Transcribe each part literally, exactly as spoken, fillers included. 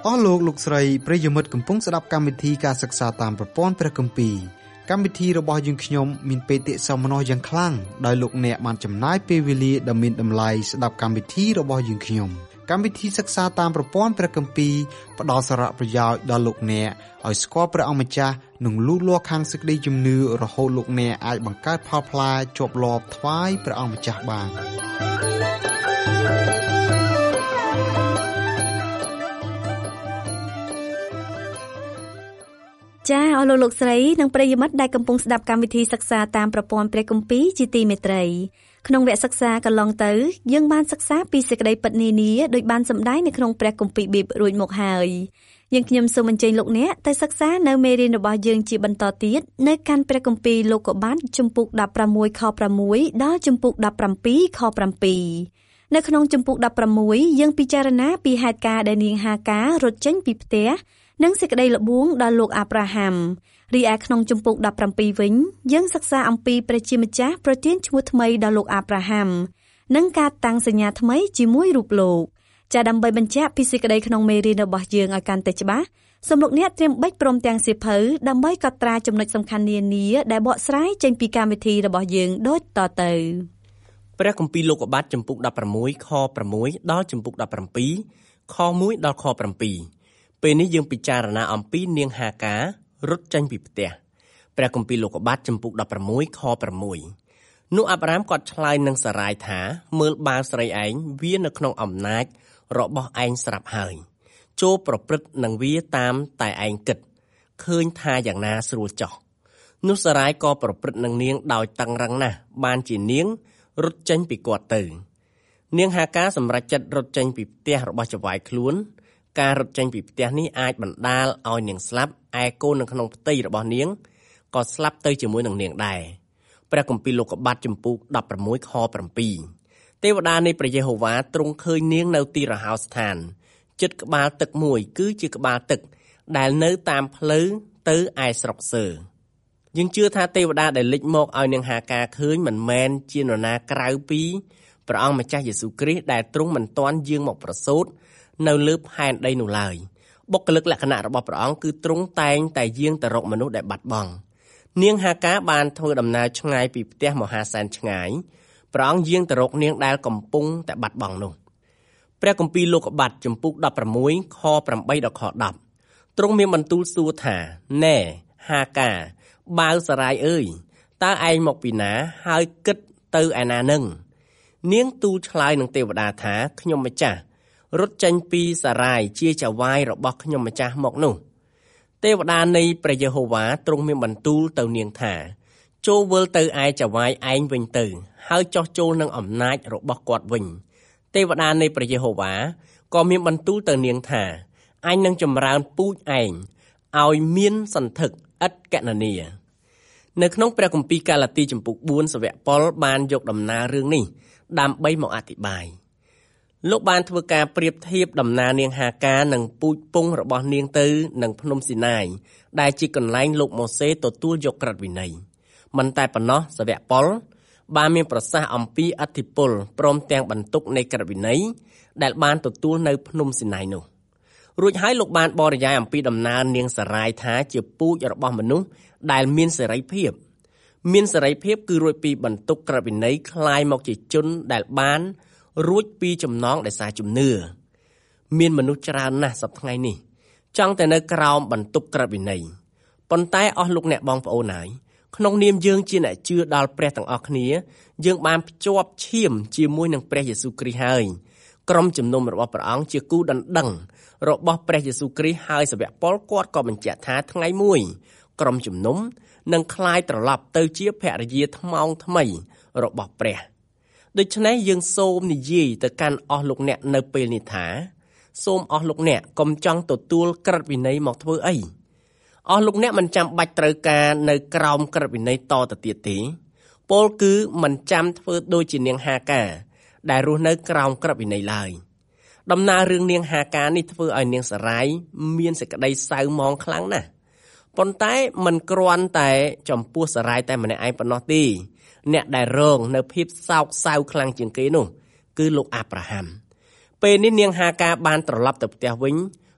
អស់លោកលោកស្រីប្រិយមិត្តកំពុងស្ដាប់កម្មវិធីការសិក្សាតាមប្រព័ន្ធព្រះគម្ពីរកម្មវិធីរបស់យើងខ្ញុំមានបេតិសោមនស្សយ៉ាងខ្លាំងដោយលោកអ្នកបានចំណាយពេលវេលាដ៏មានតម្លៃស្ដាប់កម្មវិធីរបស់យើងខ្ញុំកម្មវិធីសិក្សាតាមប្រព័ន្ធព្រះគម្ពីរផ្ដល់សារៈប្រយោជន៍ដល់លោកអ្នកឲ្យស្គាល់ព្រះអង្គម្ចាស់និងលូតលាស់ខាងសេចក្តីជំនឿរហូតលោកអ្នកអាចបង្កើតផលផ្លែជាប់លាប់ថ្វាយព្រះអង្គម្ចាស់បានចាអស់លោកលោកស្រីនិងប្រិយមិត្តដែលកំពុងស្ដាប់កម្មវិធីសិក្សាតាមប្រព័ន្ធព្រះគម្ពីរជាទីមេត្រីក្នុងវគ្គសិក្សាកន្លងទៅយើងបានសិក្សាពីសេចក្តីពិតនានាដោយបានសម្ដែងនៅក្នុងព្រះគម្ពីរប៊ីបរួចមកហើយយើងខ្ញុំសូមអញ្ជើញលោកអ្នកទៅសិក្សានៅមេរៀនរបស់យើងជាបន្តទៀតនៅកាន់ព្រះគម្ពីរលោកុបាទជំពូកដប់ប្រាំមួយខប្រាំមួយដល់ជំពូកដប់ប្រាំពីរខប្រាំពីរនៅក្នុងជំពូកដប់ប្រាំមួយយើងពិចារណាពីហេតុការណ៍ដែលនាងហាការរត់ចេញពីផ្ទះនិងសេចក្តីល្បួងដល់លោកអាប់រ៉ាហាំរីឯក្នុងជំពូកដប់ប្រាំពីរវិញយើងសិក្សាអំពីព្រះជាម្ចាស់ប្រទានឈ្មោះថ្មីដល់លោកអាប់រ៉ាហាំនិងការតាំងសញ្ញាថ្មីជាមួយរូបលោកចាដើម្បីបញ្ជាក់ពីសេចក្តីក្នុងមេរៀនរបស់យើងឲ្យកាន់តែច្បាស់សូមលោកអ្នកត្រៀមបិចព្រមទាំងសៀវភៅដើម្បីកត់ត្រាចំណុចសំខាន់នានាដែលបកស្រាយចេញពីកម្មវិធីរបស់យើងដូចតទៅព្រះគម្ពីរលោកុបាទជំពូកដប់ប្រាំមួយខប្រាំមួយដល់ជំពូកដប់ប្រាំពីរខមួយដល់ខប្រាំពីរពេលនេះយើងពិចារណាអំពីនាងហាការរត់ចេញពីផ្ទះព្រះគម្ពីរលោកុបាទជំពូកដប់ប្រាំមួយខប្រាំមួយនោះអាប់រ៉ាមគាត់ឆ្លើយនឹងសារាយថាមើលបាវស្រីឯងវានៅក្នុងអំណាចរបស់ឯងស្រាប់ហើយចូលប្រព្រឹត្តនឹងវាតាមតែឯងគិតឃើញថាយ៉ាងណាស្រួលចោះនោះសារាយក៏ប្រព្រឹត្តនឹងនាងដោយតឹងរឹងណាស់បានជានាងរត់ចេញពីគាត់ទៅនាងហាការសម្រេចចិត្តរត់ចេញពីផ្ទះរបស់ចៅហ្វាយខ្លួនការរត់ចេញពីផ្ទះនេះអាចបណ្ដាលឲ្យនាងស្លាប់ឯកូននៅក្នុងផ្ទៃរបស់នាងក៏ស្លាប់ទៅជាមួយនឹងនាងដែរព្រះគម្ពីរលោកុបាទជំពូកដប់ប្រាំមួយខប្រាំពីរទេវតានៃព្រះយេហូវ៉ាទ្រង់ឃើញនាងនៅទីរហោស្ថានជិតក្បាលទឹកមួយគឺជាក្បាលទឹកដែលនៅតាមផ្លូវទៅឯស្រុកសើយើងជឿថាទេវតាដែលលេចមកឲ្យនាងហាការឃើញមិនមែនជានរណាក្រៅពីព្រះអង្គម្ចាស់យេស៊ូវគ្រីស្ទដែលទ្រង់មិនទាន់យាងមកប្រសូតនៅលើផែនដីនោះឡើយបុគ្គលិកលក្ខណៈរបស់ព្រះអង្គគឺទ្រង់តែងតែយាងទៅរកមនុស្សដែលបាត់បង់នាងហាការបានធ្វើដំណើរឆ្ងាយពីផ្ទះមហាសែនឆ្ងាយព្រះអង្គយាងទៅរកនាងដែលកំពុងតែបាត់បង់នោះព្រះគម្ពីរលោកុបាទជំពូកដប់ប្រាំមួយខប្រាំបីដល់ខដប់ទ្រង់មានបន្ទូលសួរថាណែហាការបាវសារាយអើយតើឯងមកពីណាហើយគិតទៅឯណានឹងនាងទូលឆ្លើយនឹងទេវតាថាខ្ញុំម្ចាស់រត់ចេញពីសារាយជាចៅហ្វាយរបស់ខ្ញុំម្ចាស់មកនោះទេវតានៃព្រះយេហូវ៉ាទ្រង់មានបន្ទូលទៅនាងថាចូលវិលទៅឯចៅហ្វាយឯងវិញទៅហើយចោះចូលនឹងអំណាចរបស់គាត់វិញទេវតានៃព្រះយេហូវ៉ាក៏មានបន្ទូលទៅនាងថាអញនឹងចម្រើនពូជឯងឲ្យមានសន្ធឹកឥតកណនានៅក្នុងព្រះគម្ពីរកាឡាទីជំពូកបួនសាវកប៉ុលបានយកដំណើររឿងនេះដើម្បីមកអធិប្បាយលោកបានធ្វើការប្រៀបធៀបដំណើរនាងហាការនិងពូជពងរបស់នាងទៅនឹងភ្នំស៊ីណាយដែលជាកន្លែងលោកម៉ូសេទទួលយកក្រឹតវិន័យមិនតែប៉ុណ្ណោះសាវកប៉ុលបានមានប្រសាសន៍អំពីឥទ្ធិពលព្រមទាំងបន្ទុកនៃក្រឹតវិន័យដែលបានទទួលនៅភ្នំស៊ីណាយនោះរួចហើយលោកបានបរិយាយអំពីដំណើរនាងសារាយថាជាពូជរបស់មនុស្សដែលមានសេរីភាពមានសេរីភាពគឺរួចពីបន្ទុកក្រឹតវិន័យคล้ายមកជាជនដែលបានរួចពីចំណងដោយសារជំនឿមានមនុស្សច្រើនណាស់សប្តាហ៍ថ្ងៃនេះចង់តែនៅក្រោមបន្ទុកក្រឹតវិន័យប៉ុន្តែអស់លោកអ្នកបងប្អូនហើយក្នុងនាមយើងជាអ្នកជឿដល់ព្រះទាំងអស់គ្នាយើងបានភ្ជាប់ឈាមជាមួយនឹងព្រះយេស៊ូវគ្រីស្ទហើយក្រុមជំនុំរបស់ព្រះអង្គជាគូដណ្ដឹងរបស់ព្រះយេស៊ូវគ្រីស្ទហើយសាវកប៉ុលគាត់ក៏បញ្ជាក់ថាថ្ងៃមួយក្រុមជំនុំនឹងคล้ายត្រឡប់ទៅជាភរិយាថ្មោងថ្មីរបស់ព្រះដូច្នេះយើងសូមនិយាយទៅកាន់អស់លោកអ្នកនៅពេលនេះថាសូមអស់លោកអ្នកកុំចង់ទទួលក្រឹតវិន័យមកធ្វើអីអស់លោកអ្នកមិនចាំបាច់ត្រូវការនៅក្រោមក្រឹតវិន័យតទៅទៀតទេពោលគឺមិនចាំធ្វើដូចជានាងហាការដែលរស់នៅក្រោមក្រឹតវិន័យឡើយដំណើររឿងនាងហាការនេះធ្វើឲ្យនាងសារាយមានសេចក្តីសៅហ្មងខ្លាំងណាស់ប៉ុន្តែមិនគ្រាន់តែចំពោះសារាយតែម្នាក់ឯងប៉ុណ្ណោះទេអ្នកដែលរងនៅភាពសោកសៅខ្លាំងជាងគេនោះគឺលោកអាប់រ៉ាហាំពេលនេះនាងហាការបានត្រឡប់ទៅផ្ទះវិញ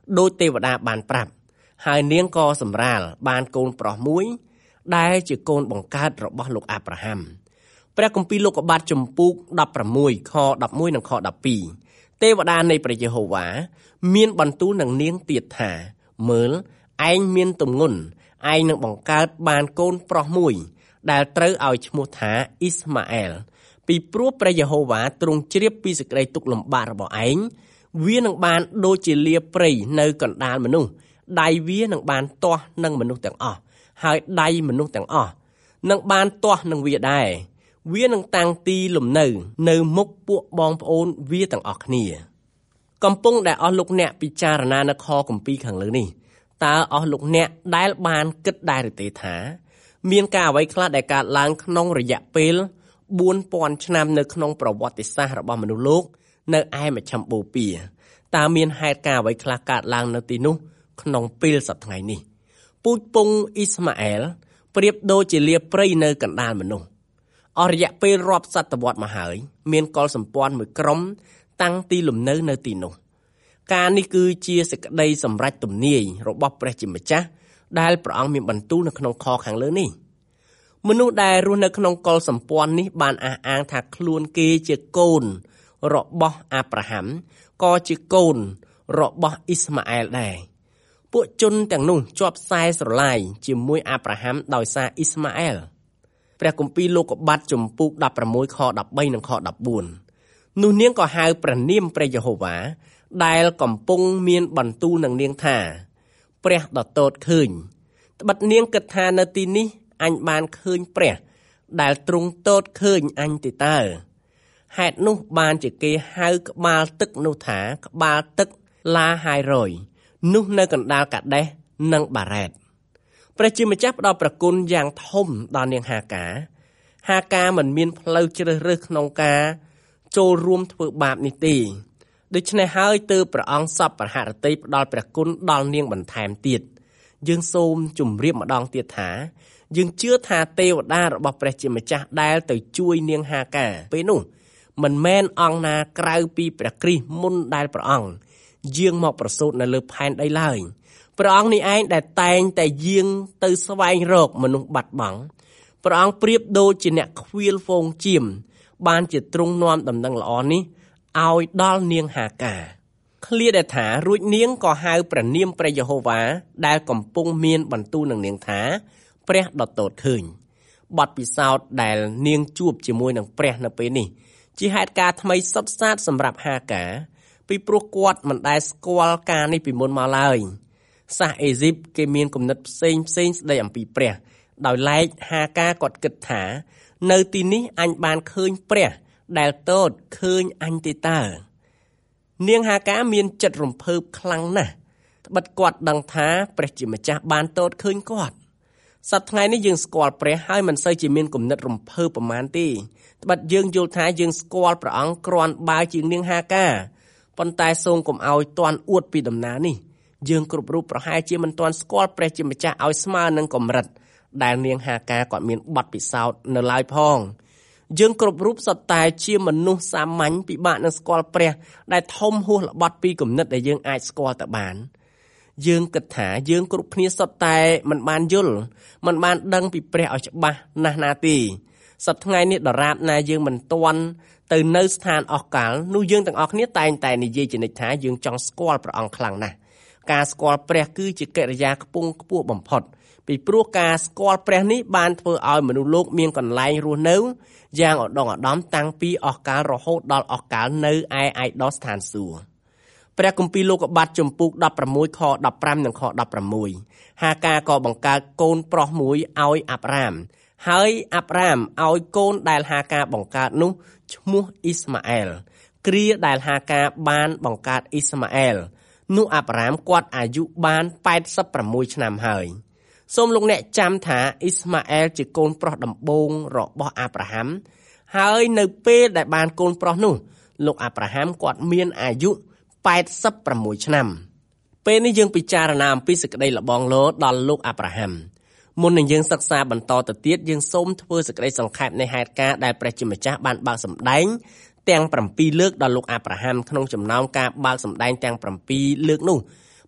ដោយទេវតាបានប្រាប់ហើយនាងក៏សម្រាលបានកូនប្រុសមួយដែលជាកូនបង្កើតរបស់លោកអាប់រ៉ាហាំព្រះគម្ពីរលោកុបាទជំពូកដប់ប្រាំមួយខដប់មួយនិងខដប់ពីរទេវតានៃព្រះយេហូវ៉ាមានបន្ទូលនឹងនាងទៀតថាមើលឯងមានទម្ងន់ឯងនឹងបង្កើតបានកូនប្រុសមួយដែលត្រូវឲ្យឈ្មោះថាអ៊ីស្ម៉ាអែលពីព្រោះព្រះយេហូវ៉ាទ្រង់ជ្រាបពីសេចក្តីទុក្ខលំបាករបស់ឯងវានឹងបានដូចជាលាព្រៃនៅកណ្ដាលមនុស្សដៃវានឹងបានទាស់នឹងមនុស្សទាំងអស់ហើយដៃមនុស្សទាំងអស់នឹងបានទាស់នឹងវាដែរវានឹងតាំងទីលំនៅនៅមុខពួកបងប្អូនវាទាំងអស់គ្នាកំពុងដែលអស់លោកអ្នកពិចារណានៅខគម្ពីរខាងលើនេះតើអស់លោកអ្នកដែលបានគិតដែរឬទេថាមានការអ្វីខ្លះដែលកើតឡើងក្នុងរយៈពេលបួនពាន់ឆ្នាំនៅក្នុងប្រវត្តិសាស្ត្ររបស់មនុស្សលោកនៅឯមជ្ឈិមបូព៌ាតើមានហេតុការអ្វីខ្លះកើតឡើងនៅទីនោះក្នុងពេលសប្តាហ៍នេះពូជពងអ៊ីស្ម៉ាអែលប្រៀបដូចជាលាព្រៃនៅកណ្ដាលមនុស្សអស់រយៈពេលរាប់សតវត្សមកហើយមានកុលសម្ព័ន្ធមួយក្រុមតាំងទីលំនៅនៅទីនោះការនេះគឺជាសេចក្តីសម្រេចទំនាយរបស់ព្រះជាម្ចាស់ដែលព្រះអង្គមានបន្ទូលនៅក្នុងខខាងលើនេះមនុស្សដែលរស់នៅក្នុងកុលសម្ព័ន្ធនេះបានអះអាងថាខ្លួនគេជាកូនរបស់អាប់រ៉ាហាំក៏ជាកូនរបស់អ៊ីស្ម៉ាអែលដែរពួកជនទាំងនោះជាប់ខ្សែស្រឡាយជាមួយអាប់រ៉ាហាំដោយសារអ៊ីស្ម៉ាអែលព្រះគម្ពីរលោកុបាទជំពូកដប់ប្រាំមួយខដប់បីនិងខដប់បួននោះនាងក៏ហៅព្រះនាមព្រះយេហូវ៉ាដែលកំពុងមានបន្ទូលនឹងនាងថាព្រះដ៏តូចឃើញត្បិតនាងគិតថានៅទីនេះអញបានឃើញព្រះដែលទ្រង់តូចឃើញអញទេតើហេតុនោះបានជាគេហៅក្បាលទឹកនោះថាក្បាលទឹកឡាហាយរយនោះនៅកណ្ដាលកាដេសនិងបារ៉េតព្រះជាម្ចាស់ផ្ដល់ប្រគុណយ៉ាងធំដល់នាងហាកាហាកាមិនមានផ្លូវជ្រើសរើសក្នុងការចូលរួមធ្វើបាបនេះទេដូច្នេះហើយទើបព្រះអង្គសពប្រហរតីផ្ដល់ព្រះគុណដល់នាងបន្ថែមទៀតយើងសូមជម្រាបម្ដងទៀតថាយើងជឿថាទេវតារបស់ព្រះជាម្ចាស់ដែលទៅជួយនាងហាកាពេលនោះមិនមែនអង្គណាក្រៅពីព្រះគ្រីស្ទមុនដែលព្រះអង្គយាងមកប្រសូតនៅលើផែនដីឡើយព្រះអង្គនេះឯងដែលតែងតែយាងទៅស្វែងរកមនុស្សបាត់បង់ព្រះអង្គប្រៀបដូចជាអ្នកខ្វៀលហ្វូងជៀមបានជាទ្រង់នាំដំណឹងល្អនេះឲ្យដល់នាងហាកាឃ្លាដែលថារួចនាងក៏ហៅព្រះនាមព្រះយេហូវ៉ាដែលកំពុងមានបន្ទូលនឹងនាងថាព្រះដ៏តូចឃើញបទពិសោធន៍ដែលនាងជួបជាមួយនឹងព្រះនៅពេលនេះជាហេតុការណ៍ថ្មីសុទ្ធសាធសម្រាប់ហាកាពីព្រោះគាត់មិនដែលស្គាល់ការនេះពីមុនមកឡើយសាសអេស៊ីបគេមានគំនិតផ្សេងផ្សេងស្ដីអំពីព្រះដោយឡែកហាកាគាត់គិតថានៅទីនេះអញបានឃើញព្រះដែលតូចឃើញអញទេតើនាងហាកាមានចិត្តរំភើបខ្លាំងណាស់ត្បិតគាត់ដឹងថាព្រះជាម្ចាស់បានតូចឃើញគាត់សប្តាហ៍ថ្ងៃនេះយើងស្គាល់ព្រះហើយមិនសូវជាមានគំនិតរំភើបប្រមាណទេត្បិតយើងយល់ថាយើងស្គាល់ព្រះអង្គគ្រាន់បើជាងនាងហាកាប៉ុន្តែសូមកុំឲ្យទាន់អួតពីដំណើរនេះយើងគ្រប់រូបប្រហែលជាមិនទាន់ស្គាល់ព្រះជាម្ចាស់ឲ្យស្មើនឹងកម្រិតដែលនាងហាកាគាត់មានបទពិសោធន៍នៅឡើយផងយើងគ្រប់រូបសុទ្ធតែជាមនុស្សសាមញ្ញពិបាកនឹងស្គាល់ព្រះដែលធំហួសល្បត់ពីគំនិតដែលយើងអាចស្គាល់ទៅបានយើងគិតថាយើងគ្រប់គ្នាសុទ្ធតែមិនបានយល់មិនបានដឹងពីព្រះឲ្យច្បាស់ណាស់ណាទេសប្តាហ៍ថ្ងៃនេះដរាបណាយើងមិនទាន់ទៅនៅស្ថានអស់កលនោះយើងទាំងអស់គ្នាតែងតែនិយាយជានិច្ចថាយើងចង់ស្គាល់ព្រះអង្គខ្លាំងណាស់ការស្គាល់ព្រះគឺជាកិរិយាខ្ពង់ខ្ពស់បំផុតពីព្រោះការស្គាល់ព្រះនេះបានធ្វើឲ្យមនុស្សលោកមានកន្លែងរស់នៅយ៉ាងឧត្តមឧត្តមតាំងពីអស់កលរហូតដល់អស់កលនៅឯឯកឧត្តមស្ថានសួគ៌ព្រះគម្ពីរលោកុបាទជំពូកដប់ប្រាំមួយខដប់ប្រាំនិងខដប់ប្រាំមួយហាកាក៏បង្កើតកូនប្រុសមួយឲ្យអាប់រ៉ាមហើយអាប់រ៉ាមឲ្យកូនដែលហាកាបង្កើតនោះឈ្មោះអ៊ីស្ម៉ាអែលគ្រាដែលហាកាបានបង្កើតអ៊ីស្ម៉ាអែលនោះអាប់រ៉ាមគាត់អាយុបានប៉ែតសិបប្រាំមួយឆ្នាំហើយសូមលោកអ្នកចាំថាអ៊ីស្ម៉ាអែលជាកូនប្រុសដំបូងរបស់អាប់រ៉ាហាំហើយនៅពេលដែលបានកូនប្រុសនោះលោកអាប់រ៉ាហាំគាត់មានអាយុប៉ែតសិបប្រាំមួយឆ្នាំពេលនេះយើងពិចារណាអំពីសេចក្តីលបងលោដល់លោកអាប់រ៉ាហាំមុននឹងយើងសិក្សាបន្តទៅទៀតយើងសូមធ្វើសេចក្តីសង្ខេបនៃហេតុការណ៍ដែលព្រះជាម្ចាស់បានបើកសម្ដែងទាំងប្រាំពីរលើកដល់លោកអាប់រ៉ាហាំក្នុងចំណោមការបើកសម្ដែងទាំងប្រាំពីរលើកនោះ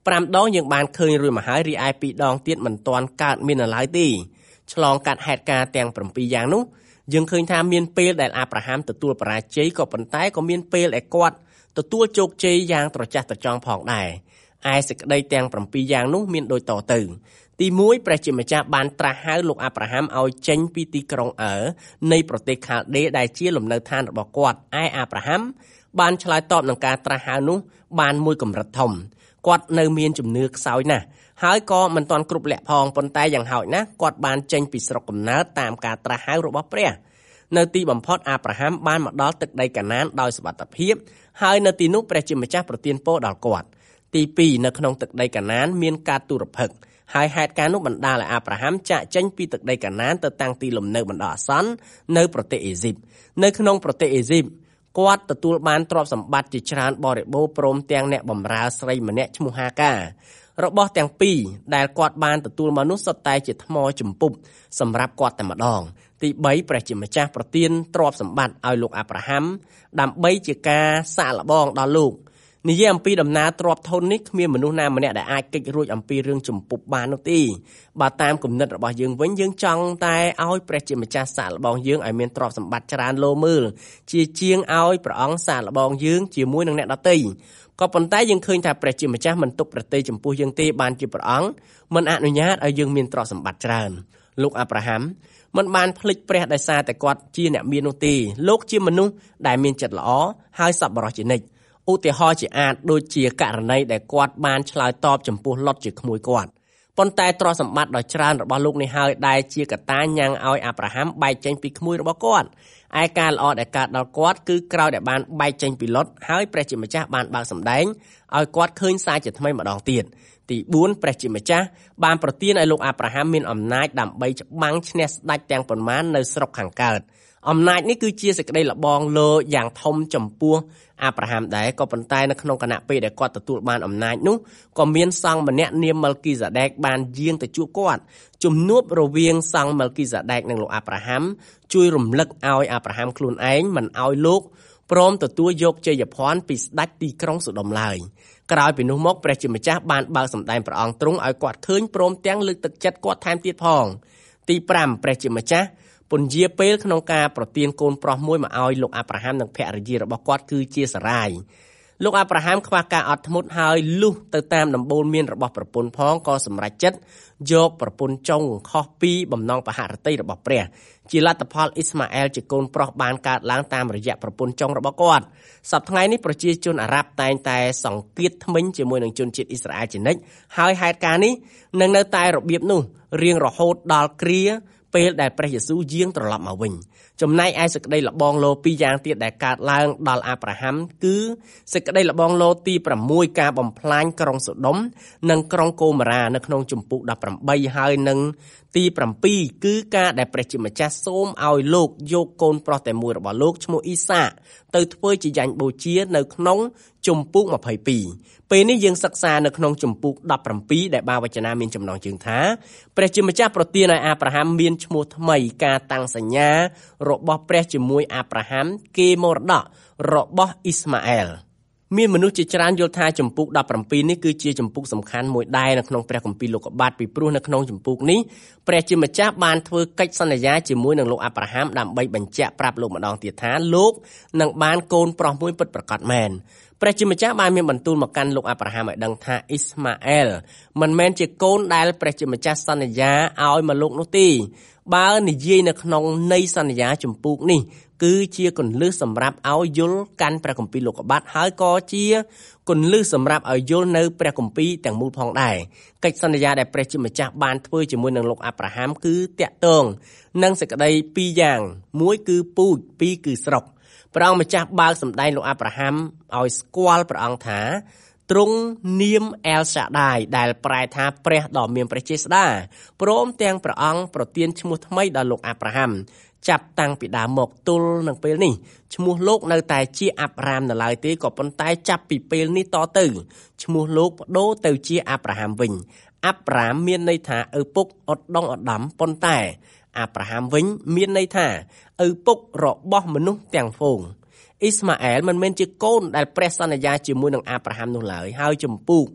ប្រាំដងយើងបានឃើញរួចមកហើយរីឯពីរដងទៀតមិនទាន់កើតមាននៅឡើយទេឆ្លងកាត់ហេតុការណ៍ទាំង7យ៉ាងនោះយើងឃើញថាមានពេលដែលអាប់រ៉ាហាំទទួលបរាជ័យក៏ប៉ុន្តែក៏មានពេលដែលគាត់ទទួលជោគជ័យយ៉ាងត្រចះត្រចង់ផងដែរឯសេចក្តីទាំង7យ៉ាងនោះមានដូចតទៅទីមួយព្រះជាម្ចាស់បានត្រាស់ហៅលោកអាប់រ៉ាហាំឲ្យចេញពីទីក្រុងអឺនៃប្រទេសខាល់ដេដែលជាលំនៅឋានរបស់គាត់ឯអាប់រ៉ាហាំបានឆ្លើយតបនឹងការត្រាស់ហៅនោះបានមួយកម្រិតធំគាត់នៅមានជំនឿខ្សោយណាស់ហើយក៏មិនទាន់គ្រប់លក្ខផងប៉ុន្តែយ៉ាងហោចណាស់គាត់បានចេញពីស្រុកកំណើតតាមការត្រាស់ហៅរបស់ព្រះនៅទីបំផុតអាប់រ៉ាហាំបានមកដល់ទឹកដីកាណានដោយសុវត្ថិភាពហើយនៅទីនោះព្រះជាម្ចាស់ប្រទានពរដល់គាត់ទីពីរនៅក្នុងទឹកដីកាណានមានការទូរភឹកហើយហេតុការណ៍នោះបណ្ដាលឲ្យអាប់រ៉ាហាំចាកចេញពីទឹកដីកាណានទៅតាំងទីលំនៅបណ្ដោះអាសន្ននៅប្រទេសអេស៊ីបនៅក្នុងប្រទេសអេស៊ីបគាត់ទទួលបានទ្រព្យសម្បត្តិជាច្រើនបរិបូរណ៍ព្រមទាំងអ្នកបម្រើស្រីម្នាក់ឈ្មោះហាការបស់ទាំងពីរដែលគាត់បានទទួលមកនោះសុទ្ធតែជាថ្មជំពប់សម្រាប់គាត់តែម្ដងទីបីព្រះជាម្ចាស់ប្រទានទ្រព្យសម្បត្តិឲ្យលោកអាប់រ៉ាហាំដើម្បីជាការសាកល្បងដល់លោកនិយាយអំពីដំណើរទ្រព្យធននេះគ្មានមនុស្សណាម្នាក់ដែលអាចគេចរួចអំពីរឿងជំពប់បាននោះទេបើតាមគំនិតរបស់យើងវិញយើងចង់តែឲ្យព្រះជាម្ចាស់សាកល្បងយើងឲ្យមានទ្រព្យសម្បត្តិច្រើនលោមើលជាជាងឲ្យព្រះអង្គសាកល្បងយើងជាមួយនឹងអ្នកដទៃក៏ប៉ុន្តែយើងឃើញថាព្រះជាម្ចាស់មិនទុកប្រទ័យចំពោះយើងទេបានជាព្រះអង្គមិនអនុញ្ញាតឲ្យយើងមានទ្រព្យសម្បត្តិច្រើនលោកអាប់រ៉ាហាំមិនបានភ្លេចព្រះដោយសារតែគាត់ជាអ្នកមាននោះទេលោកជាមនុស្សដែលមានចិត្តល្អហើយសប្បុរសជានិច្ចឧទាហរណ៍ជាអាចដូចជាករណីដែលគាត់បានឆ្លើយតបចំពោះលុតជាក្មួយគាត់ប៉ុន្តែទ្រព្យសម្បត្តិដ៏ច្រើនរបស់លោកនេះហើយដែលជាកត្តាញ៉ាំងឲ្យអាប់រ៉ាហាំបែកចេញពីក្មួយរបស់គាត់ឯការល្អដែលកើតដល់គាត់គឺក្រោយដែលបានបែកចេញពីលុតហើយព្រះជាម្ចាស់បានបើកសម្ដែងឲ្យគាត់ឃើញសារជាថ្មីម្ដងទៀតទីបួនព្រះជាម្ចាស់បានប្រទានឲ្យលោកអាប់រ៉ាហាំមានអំណាចដើម្បីច្បាំងឈ្នះស្ដេចទាំងប៉ុន្មាននៅស្រុកខាងកើតអំណាចនេះគឺជាសេចក្តីល្បងលើយ៉ាងធំចំពោះអាប់រ៉ាហាំដែរក៏ប៉ុន្តែនៅក្នុងគណៈពេលដែលគាត់ទទួលបានអំណាចនោះក៏មានសង្ឃម្នាក់នាមម៉ាល់គីហ្សាដេកបានយាងទៅជួបគាត់ជំនួបរវាងសង្ឃម៉ាល់គីហ្សាដេកនិងលោកអាប់រ៉ាហាំជួយរំលឹកឲ្យអាប់រ៉ាហាំខ្លួនឯងមិនឲ្យលោកព្រមទទួលយកជ័យភ័ណ្ឌពីស្ដេចទីក្រុងសូដុំឡើយក្រោយពីនោះមកព្រះជាម្ចាស់បានបើកសម្ដែងព្រះអង្គទ្រង់ឲ្យគាត់ឃើញព្រមទាំងលើកទឹកចិត្តគាត់ថែមទៀតផងទីប្រាំព្រះជាម្ចាស់ពន្យាពេលក្នុងការប្រទានកូនប្រុសមួយមកឲ្យលោកអាប់រ៉ាហាំនិងភរិយារបស់គាត់គឺជាសារ៉ាយលោកអាប់រ៉ាហាំខ្វះការអត់ធ្មត់ហើយលុះទៅតាមដំបូលមានរបស់ប្រពន្ធផងក៏សម្រេចចិត្តយកប្រពន្ធចុងខុសពីបំណងបហរតីរបស់ព្រះជាលទ្ធផលអ៊ីស្ម៉ាអែលជាកូនប្រុសបានកើតឡើងតាមរយៈប្រពន្ធចុងរបស់គាត់សប្តាហ៍ថ្ងៃនេះប្រជាជនអារ៉ាប់តែងតែសង្កៀតថ្មិញជាមួយនឹងជនជាតិអ៊ីស្រាអែលជានិច្ចហើយហេតុការណ៍នេះនឹងនៅតែរបៀបនោះរៀងរហូតដល់គ្រាពេលដែលព្រះយេស៊ូវយាងត្រឡប់មកវិញចំណែកឯសេចក្តីល្បងលោពីរយ៉ាងទៀតដែលកើតឡើងដល់អាប់រ៉ាហាំគឺសេចក្តីល្បងលោទី6ការបំផ្លាញក្រុងសូដុំនិងក្រុងកូម៉ារ៉ានៅក្នុងជំពូកដប់ប្រាំបីហើយនឹងទី7គឺការដែលព្រះជាម្ចាស់សូមឲ្យលោកយកកូនប្រុសតែមួយរបស់លោកឈ្មោះអ៊ីសាកទៅធ្វើជាយ៉ាញ់បូជានៅក្នុងជំពូកម្ភៃពីរពេលនេះយើងសិក្សានៅក្នុងជំពូកដប់ប្រាំពីរដែលបាវចនាមានចំណងជើងថាព្រះជាម្ចាស់ប្រទានឲ្យអាប់រ៉ាហាំមានឈ្មោះថ្មីការតាំងសញ្ញារបស់ព្រះជាមួយអាប់រ៉ាហាំគេមរតករបស់អ៊ីស្ម៉ាអែលមានមនុស្សជាច្រើនយល់ថាជំពូកដប់ប្រាំពីរនេះគឺជាជំពូកសំខាន់មួយដែរនៅក្នុងព្រះគម្ពីរលោកុបាទពីព្រោះនៅក្នុងជំពូកនេះព្រះជាម្ចាស់បានធ្វើកិច្ចសន្យាជាមួយនឹងលោកអាប់រ៉ាហាំដើម្បីបញ្ជាក់ប្រាប់លោកម្ដងទៀតថាលោកនឹងបានកូនប្រុសមួយពិតប្រាកដមែនព្រះជាម្ចាស់បានមានបន្ទូលមកកាន់លោកអាប់រ៉ាហាំឲ្យដឹងថាអ៊ីស្ម៉ាអែលមិនមែនជាកូនដែលព្រះជាម្ចាស់សន្យាឲ្យមកលោកនោះទេបើនិយាយនៅក្នុងន័យសន្យាជំពូកនេះគឺជាគន្លឹះសម្រាប់ឲ្យយល់កាន់ព្រះគម្ពីរលោកុបាទហើយក៏ជាគន្លឹះសម្រាប់ឲ្យយល់នៅព្រះគម្ពីរទាំងមូលផងដែរកិច្ចសន្យាដែលព្រះជាម្ចាស់បានធ្វើជាមួយនឹងលោកអាប់រ៉ាហាំគឺតាក់ទងនឹងសេចក្តីពីរយ៉ាងមួយគឺពូជពីរគឺស្រុកព្រះអង្គម្ចាស់បើកសម្ដែងលោកអាប់រ៉ាហាំឲ្យស្គាល់ព្រះអង្គថាទ្រង់នាមអែលសាដាយដែលប្រែថាព្រះដ៏មានព្រះចេស្តាព្រមទាំងព្រះអង្គប្រទានឈ្មោះថ្មីដល់លោកអាប់រ៉ាហាំចាប់តាំងពីដើមមកទល់នឹងពេលនេះឈ្មោះលោកនៅតែជាអាប់រ៉ាមនៅឡើយទេក៏ប៉ុន្តែចាប់ពីពេលនេះតទៅឈ្មោះលោកបដូរទៅជាអាប់រ៉ាហាំវិញអាប់រ៉ាមមានន័យថាឪពុកឧត្តមឧត្តមប៉ុន្តែអាប់រ៉ាហាំវិញមានន័យថាឪពុករបស់មនុស្សទាំងហ្វូងអ៊ីស្ម៉ាអែលមិនមែនជាកូនដែលព្រះសន្យាជាមួយនឹងអាប់រ៉ាហាំនោះឡើយហើយជំពូក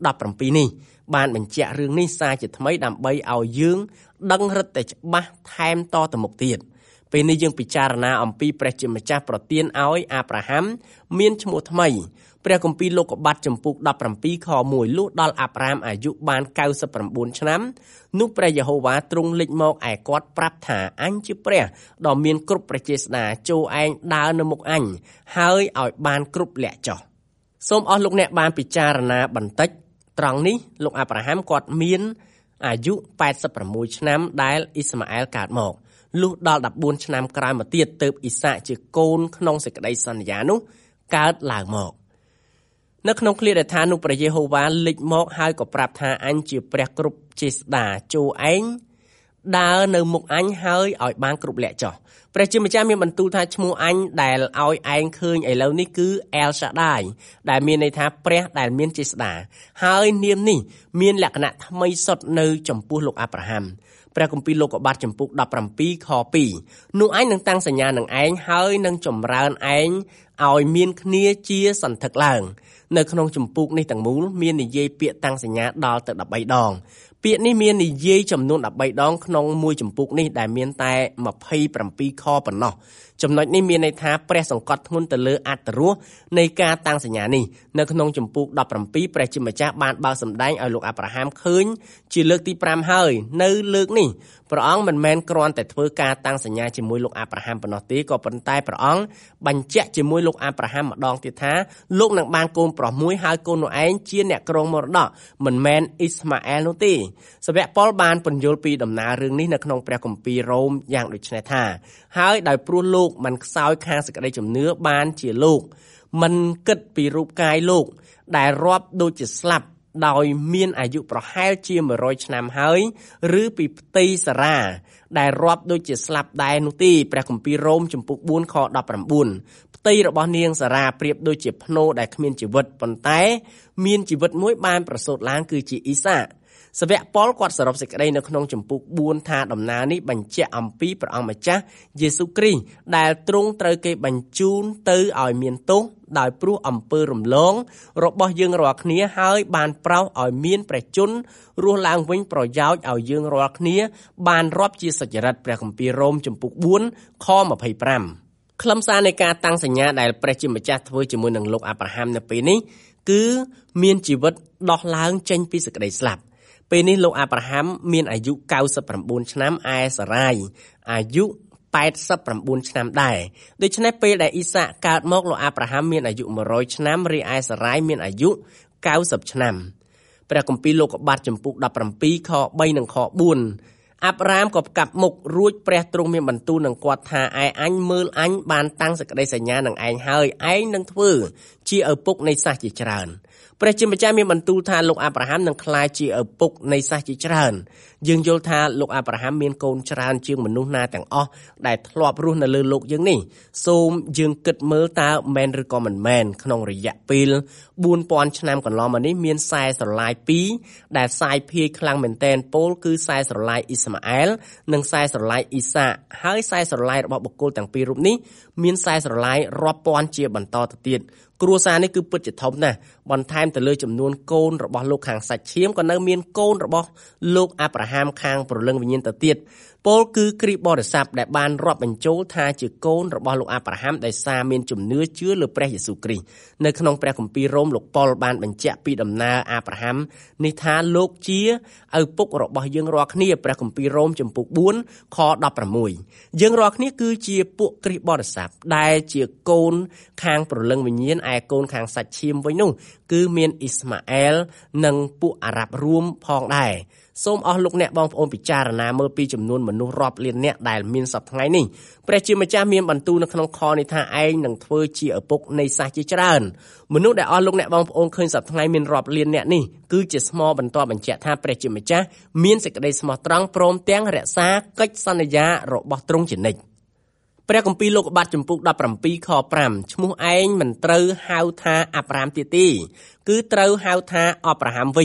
ដប់ប្រាំពីរនេះបានបញ្ជាក់រឿងនេះសារជាថ្មីដើម្បីឲ្យយើងដឹងរឹតតែច្បាស់ថែមតទៅមុខទៀតពេលនេះយើងពិចារណាអំពីព្រះជាម្ចាស់ប្រទានឲ្យអាប់រ៉ាហាំមានឈ្មោះថ្មីព្រះគម្ពីរលោកុបាទចំពុកដប់ប្រាំពីរខមួយលុះដល់អាប់រ៉ាមអាយុបានកៅសិបប្រាំបួនឆ្នាំនោះព្រះយេហូវ៉ាទ្រង់លេចមកឯគាត់ប្រាប់ថាអញជាព្រះដ៏មានគ្រប់ព្រះចេស្តាចូលឯងដើរនៅមុខអញហើយឲ្យបានគ្រប់លក្ខចុះសូមអស់លោកអ្នកបានពិចារណាបន្តិចត្រង់នេះលោកអាប់រ៉ាហាំគាត់មានអាយុប៉ែតសិបប្រាំមួយឆ្នាំដែលអ៊ីស្ម៉ាអែលកើតមកលុះដល់ដប់បួនឆ្នាំក្រោយមកទៀតទើបអ៊ីសាកជាកូនក្នុងសេចក្តីសន្យានោះកើតឡើងមកនៅក្នុងឃ្លាដែលថានោះព្រះយេហូវ៉ាលេចមកហើយក៏ប្រាប់ថាអញជាព្រះគ្រប់ចេស្តាចូលឯងដើរនៅមុខអញហើយឲ្យបានគ្រប់លក្ខចុះព្រះជាម្ចាស់មានបន្ទូលថាឈ្មោះអញដែលឲ្យឯងឃើញឥឡូវនេះគឺអែលសាដាយដែលមានន័យថាព្រះដែលមានចេស្តាហើយនាមនេះមានលក្ខណៈថ្មីសុទ្ធនៅចំពោះលោកអាប់រ៉ាហាំព្រះគម្ពីរលោកុបាទចំពុកដប់ប្រាំពីរខពីរនោះឯងនឹងតាំងសញ្ញានឹងឯងហើយនឹងចម្រើនឯងឲ្យមានគ្នាជាសន្ធឹកឡើងនៅក្នុងចម្ពោះនេះទាំងមូលមាននិយាយពាក្យតាំងសញ្ញាដល់ទៅដប់បីដងពាក្យនេះមាននិយាយចំនួនដប់បីដងក្នុងមួយចម្ពោះនេះដែលមានតែម្ភៃប្រាំពីរខប៉ុណ្ណោះចំណុចនេះមានន័យថាព្រះសង្កត់ធ្ងន់ទៅលើអត្ថរសនៃការតាំងសញ្ញានេះនៅក្នុងចម្ពោះដប់ប្រាំពីរព្រះជាម្ចាស់បានបើកសម្ដែងឲ្យលោកអាប់រ៉ាហាំឃើញជាលើកទីប្រាំហើយនៅលើកនេះព្រះអង្គមិនមែនគ្រាន់តែធ្វើការតាំងសញ្ញាជាមួយលោកអាប់រ៉ាហាំប៉ុណ្ណោះទេក៏ប៉ុន្តែព្រះអង្គបញ្ជាក់ជាមួយលោកអាប់រ៉ាហាំម្ដងទៀតថាលោកនឹងបានកូនប្រុសមួយហើយកូននោះឯងជាអ្នកគ្រងមរតកមិនមែនអ៊ីស្ម៉ាអែលនោះទេសាវកប៉ុលបានពន្យល់ពីដំណើររឿងនេះនៅក្នុងព្រះគម្ពីររ៉ូមយ៉ាងដូចនេះថាហើយដោយព្រោះលោកមិនខ្សោយខាងសេចក្តីជំនឿបានជាលោកមិនគិតពីរូបកាយលោកដែលរាប់ដូចជាស្លាប់ដោយមានអាយុប្រហែលជាមួយរយឆ្នាំហើយឬពីផ្ទៃសារ៉ាដែលរាប់ដូចជាស្លាប់ដែរនោះទេព្រះគម្ពីររ៉ូមចំពុកបួនខដប់ប្រាំបួនផ្ទៃរបស់នាងសារ៉ាប្រៀបដូចជាភ្នោដែលគ្មានជីវិតប៉ុន្តែមានជីវិតមួយបានប្រសូតឡើងគឺជាអ៊ីសាកសាវកប៉ុលគាត់សរុបសេចក្តីនៅក្នុងចម្ពោះបួនថាដំណើរនេះបញ្ជាក់អំពីព្រះអង្គម្ចាស់យេស៊ូវគ្រីស្ទដែលទ្រង់ត្រូវគេបញ្ជូនទៅឲ្យមានទោសដោយព្រោះអំពើរំលងរបស់យើងរាល់គ្នាហើយបានប្រោសឲ្យមានព្រះជន្មរស់ឡើងវិញប្រយោជន៍ឲ្យយើងរាល់គ្នាបានរាប់ជាសុចរិតព្រះគម្ពីររ៉ូមចំពុកបួនខម្ភៃប្រាំខ្លឹមសារនៃការតាំងសញ្ញាដែលព្រះជាម្ចាស់ធ្វើជាមួយនឹងលោកអាប់រ៉ាហាំនៅពេលនេះគឺមានជីវិតដោះឡើងចេញពីសេចក្តីស្លាប់ពេលនេះលោកអាប់រ៉ាហាំមានអាយុកៅសិបប្រាំបួនឆ្នាំឯសារ៉ាយអាយុប៉ែតសិបប្រាំបួនឆ្នាំដែរដូច្នេះពេលដែលអ៊ីសាកកើតមកលោកអាប់រ៉ាហាំមានអាយុមួយរយឆ្នាំរីឯសារ៉ាយមានអាយុកៅសិបឆ្នាំព្រះគម្ពីរលោកុបាទចំពុកដប់ប្រាំពីរខបីនិងខបួនអាប់រ៉ាមក៏ផ្កាប់មុខរួចព្រះទ្រង់មានបន្ទូលនឹងគាត់ថាឯអញមើលអញបានតាំងសេចក្តីសញ្ញានឹងឯងហើយឯងនឹងធ្វើជាឪពុកនៃសាសជាច្រើនព្រះជាម្ចាស់មានបន្ទូលថាលោកអាប់រ៉ាហាំនឹងក្លាយជាឪពុកនៃសាសជាច្រើនយើងយល់ថាលោកអាប់រ៉ាហាំមានកូនច្រើនជាងមនុស្សណាទាំងអស់ដែលធ្លាប់រស់នៅលើโลกយើងនេះសូមយើងគិតមើលតើមែនឬក៏មិនមែនក្នុងរយៈពេលបួនពាន់ឆ្នាំកន្លងមកនេះមានខ្សែស្រឡាយពីរដែលសាយភាយខ្លាំងមែនទែនពោលគឺខ្សែស្រឡាយអ៊ីស្ម៉ាអែលនិងខ្សែស្រឡាយអ៊ីសាកហើយខ្សែស្រឡាយរបស់បុគ្គលទាំងពីររូបនេះមានខ្សែស្រឡាយរាប់ពាន់ជាបន្តទៅទៀតគ្រួសារនេះគឺពិតជាធំណាស់បន្ថែមទៅលើចំនួនកូនរបស់លោកខាងសាច់ឈាមក៏នៅមានកូនរបស់លោកអាប់រ៉ាហាំខាងព្រលឹងវិញ្ញាណទៅទៀតពោលគឺគ្រីស្ទបរិស័ទដែលបានរាប់បញ្ចូលថាជាកូនរបស់លោកអាប់រ៉ាហាំដែលសារមានជំនឿជឿលើព្រះយេស៊ូវគ្រីស្ទនៅក្នុងព្រះគម្ពីររ៉ូមលោកប៉ុលបានបញ្ជាក់ពីដំណើរអាប់រ៉ាហាំនេះថាលោកជាឪពុករបស់យើងរាល់គ្នាព្រះគម្ពីររ៉ូមចំពុកបួនខដប់ប្រាំមួយយើងរាល់គ្នាគឺជាពួកគ្រីស្ទបរិស័ទដែលជាកូនខាងព្រលឹងវិញ្ញាណឯកូនខាងសាច់ឈាមវិញនោះគឺមានអ៊ីស្ម៉ាអែលនិងពួកអារ៉ាប់រួមផងដែរសូមអស់លោកអ្នកបងប្អូនពិចារណាមើលពីចំនួនមនុស្សរាប់លានអ្នកដែលមានសពថ្ងៃនេះព្រះជាម្ចាស់មានបន្ទូលនៅក្នុងខនេះថាឯងនឹងធ្វើជាឪពុកនៃសាសជាច្រើនមនុស្សដែលអស់លោកអ្នកបងប្អូនឃើញសពថ្ងៃមានរាប់លានអ្នកនេះគឺជាស្មោបន្តបញ្ជាក់ថាព្រះជាម្ចាស់មានសេចក្តីស្មោះត្រង់ព្រមទាំងរក្សាកិច្ចសន្យារបស់ទ្រង់ជានិច្ចព្រះគម្ពីរលោកុបាទចំពុកដប់ប្រាំពីរខប្រាំឈ្មោះឯងមិនត្រូវហៅថាអាប់រ៉ាមទៀតទេគឺត្រូវហៅថាអប់រ៉ាហាំវិញ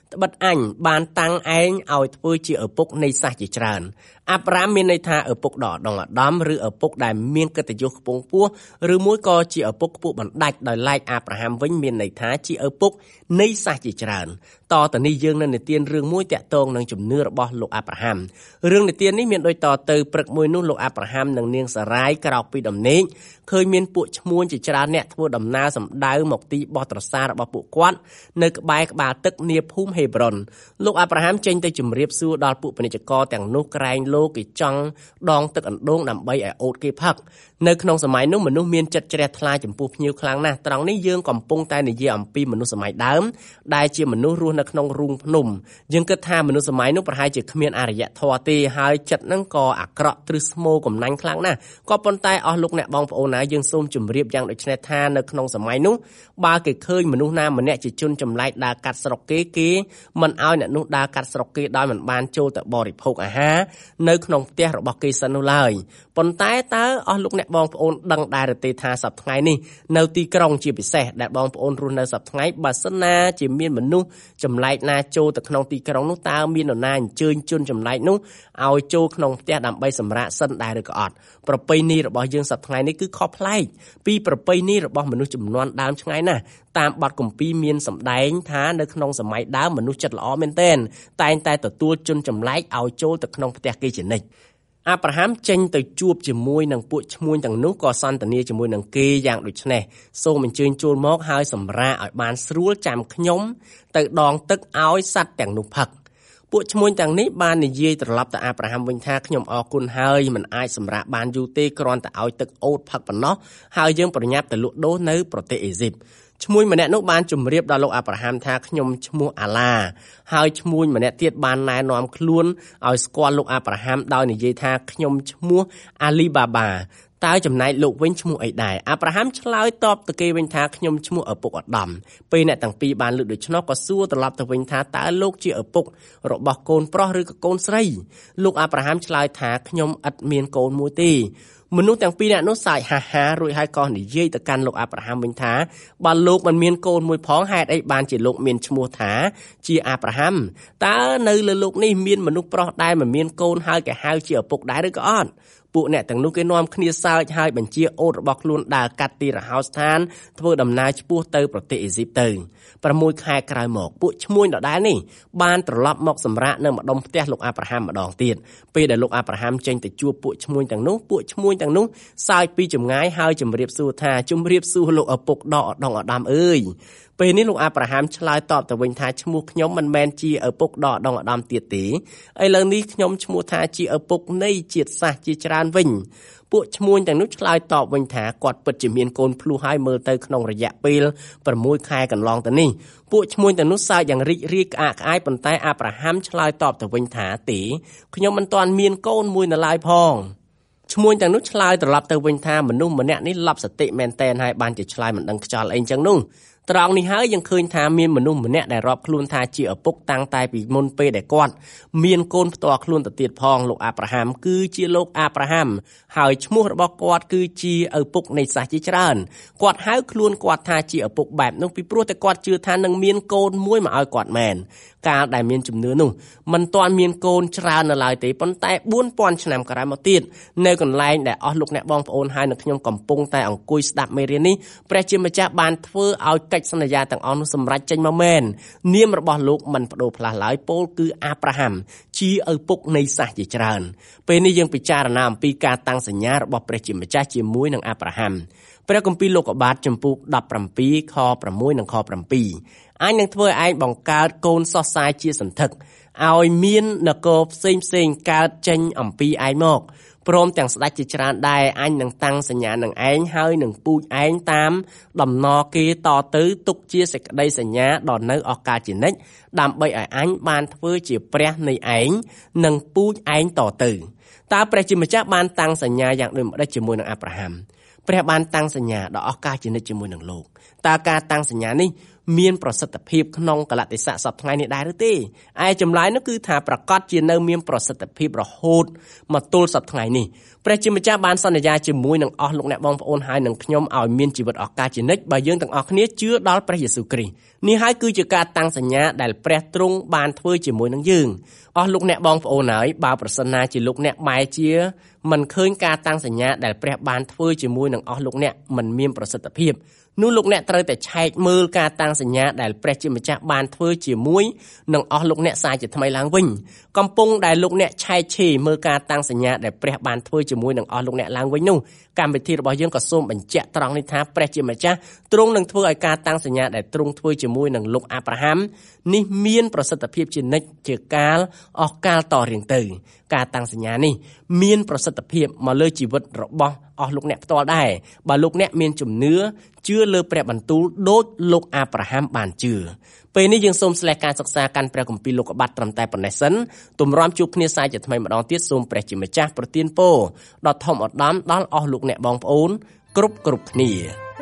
ត្បិតអញបានតាំងឯងឲ្យធ្វើជាឪពុកនៃសាសជាច្រើនអាប់រ៉ាមមានន័យថាឪពុកដ៏ឧត្តមឧត្តមឬឪពុកដែលមានកិត្តិយសខ្ពង់ខ្ពស់ឬមួយក៏ជាឪពុកខ្ពស់បណ្ដាច់ដោយឡែកអាប់រ៉ាហាំវិញមានន័យថាជាឪពុកនៃសាសជាច្រើនតទៅនេះយើងនៅនិទានរឿងមួយតាក់ទងនឹងជំនឿរបស់លោកអាប់រ៉ាហាំរឿងនិទាននេះមានដូចតទៅព្រឹកមួយនោះលោកអាប់រ៉ាហាំនិងនាងសារ៉ាយក្រោកពីដំណេកឃើញមានពួកឈ្មួញជាច្រើនអ្នកធ្វើដំណើរសម្ដៅមកទីបោះត្រសារបស់ពួកគាត់នៅក្បែរក្បាលទឹកនាភូមិហេប្រុនលោកអាប់រ៉ាហាំចេញទៅជម្រាបសួរដល់ពួកពាណិជ្ជករទាំងនោះក្រែងលោកគេចង់ដងទឹកអណ្ដូងដើម្បីឲ្យអូតគេផឹកនៅក្នុងសម័យនោះមនុស្សមានចិត្តជ្រះថ្លាចំពោះភ្ញៀវខ្លាំងណាស់ត្រង់នេះយើងកំពុងតែនិយាយអំពីមនុស្សសម័យដើមដែលជាមនុស្សរស់នៅក្នុងរូងភ្នំយើងគិតថាមនុស្សសម័យនោះប្រហែលជាគ្មានអរិយធម៌ទេហើយចិត្តហ្នឹងក៏អាក្រក់ទ្រឹស្មោកំណាញ់ខ្លាំងណាស់ក៏ប៉ុន្តែអស់លោកអ្នកបងប្អូនណាយើងសូមជម្រាបយ៉ាងដូចនេះថានៅក្នុងសម័យនោះបើគេឃើញមនុស្សណាម្នាក់ជាជនចម្លែកដើរកាត់ស្រុកគេគេមិនឲ្យអ្នកនោះដើរកាត់ស្រុកគេដោយមិនបានចូលទៅបរិភោគអាហារនៅក្នុងផ្ទះរបស់គេសិននោះឡើយប៉ុន្តែតើអស់លោកអ្នកបងប្អូនដឹងដែរទេថាសប្តាហ៍ថ្ងៃនេះនៅទីក្រុងជាពិសេសដែលបងប្អូនរស់នៅសប្តាហ៍ថ្ងៃបើសិនណាជាមានមនុស្សចម្លែកណាចូលទៅក្នុងទីក្រុងនោះតើមាននរណាអញ្ជើញជនចម្លែកនោះឲ្យចូលក្នុងផ្ទះដើម្បីសម្រាកសិនដែរឬក៏អត់ប្រពៃណីរបស់យើងសប្តាហ៍ថ្ងៃនេះគឺខុសប្លែកពីប្រពៃណីរបស់មនុស្សជំនាន់ដើមឆ្ងាយណាស់តាមបទគម្ពីរមានសម្ដែងថានៅក្នុងសម័យដើមមនុស្សចិត្តល្អមែនទែនតែងតែទទួលជនចម្លែកឲ្យចូលទៅក្នុងផ្ទះគេជានិច្ចអាប់រ៉ាហាំចេញទៅជួបជាមួយនឹងពួកឈ្មួញទាំងនោះក៏សន្ទនាជាមួយនឹងគេយ៉ាងដូចនេះសូមអញ្ជើញចូលមកហើយសម្រាកឲ្យបានស្រួលចាំខ្ញុំទៅដងទឹកឲ្យសត្វទាំងនោះផឹកពួកឈ្មួញទាំងនេះបាននិយាយត្រឡប់ទៅអាប់រ៉ាហាំវិញថាខ្ញុំអរគុណហើយមិនអាចសម្រាកបានយូរទេគ្រាន់តែឲ្យទឹកអូតផឹកប៉ុណ្ណោះហើយយើងប្រញាប់ទៅលក់ដូរនៅប្រទេសអេស៊ីបឈ្មួញម្នាក់នោះបានជម្រាបដល់លោកអាប់រ៉ាហាំថាខ្ញុំឈ្មោះអាឡាហើយឈ្មួញម្នាក់ទៀតបានណែនាំខ្លួនឲ្យស្គាល់លោកអាប់រ៉ាហាំដោយនិយាយថាខ្ញុំឈ្មោះអាលីបាបាតើចំណែកលោកវិញឈ្មោះអីដែរអាប់រ៉ាហាំឆ្លើយតបទៅគេវិញថាខ្ញុំឈ្មោះឪពុកឧត្តមពេលអ្នកទាំងពីរបានលើកដូច្នោះក៏សួរត្រឡប់ទៅវិញថាតើលោកជាឪពុករបស់កូនប្រុសឬក៏កូនស្រីលោកអាប់រ៉ាហាំឆ្លើយថាខ្ញុំឥតមានកូនមួយទេមនុស្សទាំងពីរនាក់នោះសើចហាហារួចហើយក៏និយាយទៅកាន់លោកអាប់រ៉ាហាំវិញថាបើលោកមិនមានកូនមួយផងហេតុអីបានជាលោកមានឈ្មោះថាជាអាប់រ៉ាហាំតើនៅលើលោកនេះមានមនុស្សប្រុសដែលមិនមានកូនហើយគេហៅជាឪពុកដែរឬក៏អត់ពួកអ្នកទាំងនោះគេនាំគ្នាសើចហើយបញ្ជាអូតរបស់ខ្លួនដើរកាត់ទីរហោស្ថានធ្វើដំណើរឆ្ពោះទៅប្រទេសអេស៊ីបទៅប្រាំមួយខែក្រោយមកពួកឈ្មួញដដែលនេះបានត្រឡប់មកសម្រាកនៅម្ដុំផ្ទះលោកអាប់រ៉ាហាំម្ដងទៀតពេលដែលលោកអាប់រ៉ាហាំចេញទៅជួបពួកឈ្មួញទាំងនោះពួកឈ្មួញទាំងនោះសើចពីចម្ងាយហើយជម្រាបសួរថាជម្រាបសួរលោកឪពុកដ៏ឧត្តមឧត្តមអើយពេលនេះលោកអាប់រ៉ាហាំឆ្លើយតបទៅវិញថាឈ្មោះខ្ញុំមិនមែនជាឪពុកដ៏ឧត្តមឧត្តមទៀតទេឥឡូវនេះខ្ញុំឈ្មោះថាជាឪពុកនៃជាតិសាសន៍ជាច្រើនវិញពួកឈ្មួញទាំងនោះឆ្លើយតបវិញថាគាត់ពិតជាមានកូនភ្លោះហើយមើលទៅក្នុងរយៈពេលប្រាំមួយខែកន្លងទៅនេះពួកឈ្មួញទាំងនោះសើចយ៉ាងរីករាយក្អាកក្អាយប៉ុន្តែអាប់រ៉ាហាំឆ្លើយតបទៅវិញថាទេខ្ញុំមិនទាន់មានកូនមួយនៅឡើយផងឈ្មួញទាំងនោះឆ្លើយត្រឡប់ទៅវិញថាមនុស្សម្នាក់នេះឡប់សតិមែនតែនហើយបានជាឆ្លើយមិនដឹងខ្យល់អីចឹងនោះត្រង់នេះហើយយើងឃើញថាមានមនុស្សម្នាក់ដែលរាប់ខ្លួនថាជាឪពុកតាំងតែពីមុនពេលដែលគាត់មានកូនផ្ទាល់ខ្លួនទៅទៀតផងលោកអាប់រ៉ាហាំគឺជាលោកអាប់រ៉ាហាំហើយឈ្មោះរបស់គាត់គឺជាឪពុកនៃសាសជាច្រើនគាត់ហៅខ្លួនគាត់ថាជាឪពុកបែបនោះពីព្រោះតែគាត់ជឿថានឹងមានកូនមួយមកឲ្យគាត់មែនកាលដែលមានជំនឿនោះមិនទាន់មានកូនច្រើននៅឡើយទេប៉ុន្តែបួនពាន់ឆ្នាំក្រោយមកទៀតនៅកន្លែងដែលអស់លោកអ្នកបងប្អូនហើយនឹងខ្ញុំកំពុងតែអង្គុយស្ដាប់មេរៀននេះព្រះជាម្ចាស់បានធ្វើឲ្យកិច្ចសន្យាទាំងអស់នោះសម្រេចចេញមកមែននាមរបស់លោកមិនបដូរផ្លាស់ឡើយពោលគឺអាប់រ៉ាហាំជាឪពុកនៃសាសជាច្រើនពេលនេះយើងពិចារណាអំពីការតាំងសញ្ញារបស់ព្រះជាម្ចាស់ជាមួយនឹងអាប់រ៉ាហាំព្រះគម្ពីរលោកុបាទចំពុកដប់ប្រាំពីរខប្រាំមួយនិងខប្រាំពីរអញនឹងធ្វើឲ្យឯងបង្កើតកូនសោះសាយជាសន្ធឹកឲ្យមាននគរផ្សេងផ្សេងកើតចេញអំពីឯងមកព្រមទាំងស្ដេចជាច្រើនដែរអញនឹងតាំងសញ្ញានឹងឯងហើយនឹងពូជឯងតាមដំណរគេតទៅទុកជាសេចក្តីសញ្ញាដល់នៅអស់កលជានិច្ចដើម្បីឲ្យអញបានធ្វើជាព្រះនៃឯងនិងពូជឯងតទៅតើព្រះជាម្ចាស់បានតាំងសញ្ញាយ៉ាងដូចម្តេចជាមួយនឹងអាប់រ៉ាហាំព្រះបានតាំងសញ្ញាដល់អស់កលជានិច្ចជាមួយនឹងលោកតើការតាំងសញ្ញានេះមានប្រសិទ្ធភាពក្នុងកលៈទេសៈសប្តាហ៍ថ្ងៃនេះដែរឬទេឯចម្លើយនោះគឺថាប្រកាសជានៅមានប្រសិទ្ធភាពរហូតមកទល់សប្តាហ៍ថ្ងៃនេះព្រះជាម្ចាស់បានសន្យាជាមួយនឹងអស់លោកអ្នកបងប្អូនហើយនឹងខ្ញុំឲ្យមានជីវិតអស់កលជានិច្ចបើយើងទាំងអស់គ្នាជឿដល់ព្រះយេស៊ូវគ្រីស្ទនេះហើយគឺជាការតាំងសញ្ញាដែលព្រះទ្រង់បានធ្វើជាមួយនឹងយើងអស់លោកអ្នកបងប្អូនហើយបើប្រសិនណាជាលោកអ្នកបែរជាមិនឃើញការតាំងសញ្ញាដែលព្រះបានធ្វើជាមួយនឹងអស់លោកអ្នកមិនមានប្រសិទ្ធភាពនោះលោកអ្នកត្រូវតែឆែកមើលការតាំងសញ្ញាដែលព្រះជាម្ចាស់បានធ្វើជាមួយនឹងអស់លោកអ្នកសាជាថ្មីឡើងវិញកំពុងដែលលោកអ្នកឆែកឆេរមើលការតាំងសញ្ញាដែលព្រះបានធ្វើជាមួយនឹងអស់លោកអ្នកឡើងវិញនោះកម្មវិធីរបស់យើងក៏សូមបញ្ជាក់ត្រង់នេះថាព្រះជាម្ចាស់ទ្រង់នឹងធ្វើឲ្យការតាំងសញ្ញាដែលទ្រង់ធ្វើជាមួយនឹងលោកអាប់រ៉ាហាំនេះមានប្រសិទ្ធភាពជានិច្ចជាកាលអស់កាលតរៀងទៅការតាំងសញ្ញានេះមានប្រសិទ្ធភាពមកលើជីវិតរបស់អស់លោកអ្នកផ្ទាល់ដែរបើលោកអ្នកមានជំនឿជឿលើព្រះបន្ទូលដូចលោកអាប់រ៉ាហាំបានជឿពេលនេះយើងសូមស្លេះការសិក្សាកាន់ព្រះគម្ពីរលោកុបាទត្រឹមតែប៉ុណ្ណេះសិនទម្រាំជួបគ្នាសាជាថ្មីម្ដងទៀតសូមព្រះជាម្ចាស់ប្រទានពរដល់ធម្មឧត្តមដល់អស់លោកអ្នកបងប្អូនគ្រប់គ្រប់គ្នា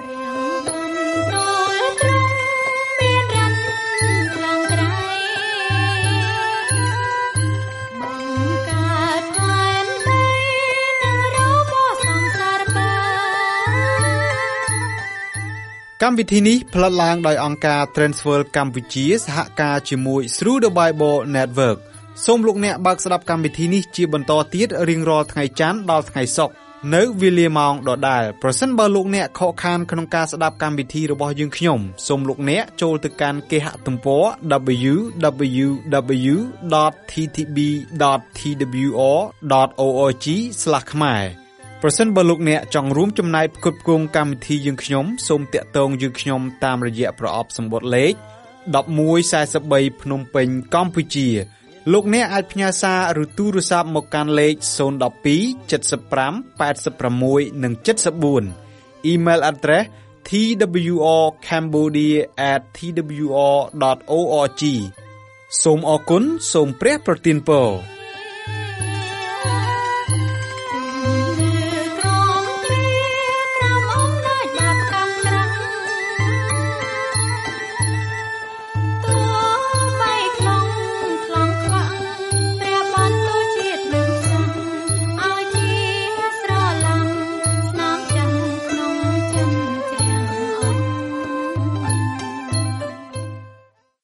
កម្មវិធីនេះផ្លាត់ឡើងដោយអង្គការ Transworld កម្ពុជាសហការជាមួយ Through the Bible Network សូមលោកអ្នកបើកស្ដាប់កម្មវិធីនេះជាបន្តទៀតរៀងរាល់ថ្ងៃច័ន្ទដល់ថ្ងៃសុក្រនៅវេលាម៉ោងដដែលប្រសិនបើលោកអ្នកខកខានក្នុងការស្ដាប់កម្មវិធីរបស់យើងខ្ញុំសូមលោកអ្នកចូលទៅកាន់គេហទំព័រ double-u double-u double-u dot t t b dot t w r dot org ស្លាស ខ្មែរប្រសិនបើលោកអ្នកចង់រួមចំណែកផ្គត់ផ្គង់កម្មវិធីយើងខ្ញុំសូមតាក់ទងយើងខ្ញុំតាមរយៈប្រអប់សម្បត្តិលេខmột một bốn baភ្នំពេញកម្ពុជាលោកអ្នកអាចផ្ញើសារឬទូរស័ព្ទមកកាន់លេខศูนย์ หนึ่ง สอง เจ็ด ห้า แปด หก និង เจ็ด สี่ Email address t w r cambodia at t w r dot org សូមអរគុណសូមព្រះប្រទានពរ